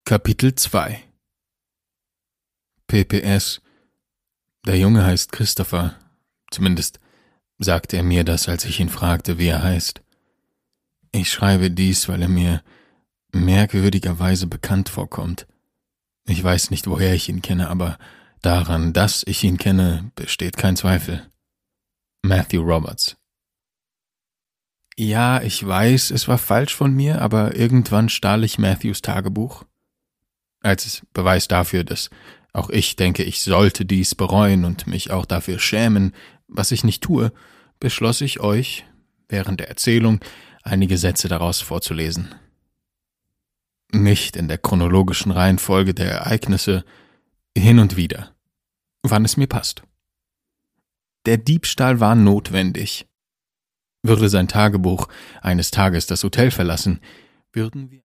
Kapitel 2 PPS. Der Junge heißt Christopher. Zumindest sagte er mir das, als ich ihn fragte, wie er heißt. Ich schreibe dies, weil er mir merkwürdigerweise bekannt vorkommt. Ich weiß nicht, woher ich ihn kenne, aber daran, dass ich ihn kenne, besteht kein Zweifel. Matthew Roberts. Ja, ich weiß, es war falsch von mir, aber irgendwann stahl ich Matthews Tagebuch. Als Beweis dafür, dass auch ich denke, ich sollte dies bereuen und mich auch dafür schämen, was ich nicht tue, beschloss ich euch, während der Erzählung, einige Sätze daraus vorzulesen. Nicht in der chronologischen Reihenfolge der Ereignisse, hin und wieder, wann es mir passt. Der Diebstahl war notwendig. Würde sein Tagebuch eines Tages das Hotel verlassen, würden wir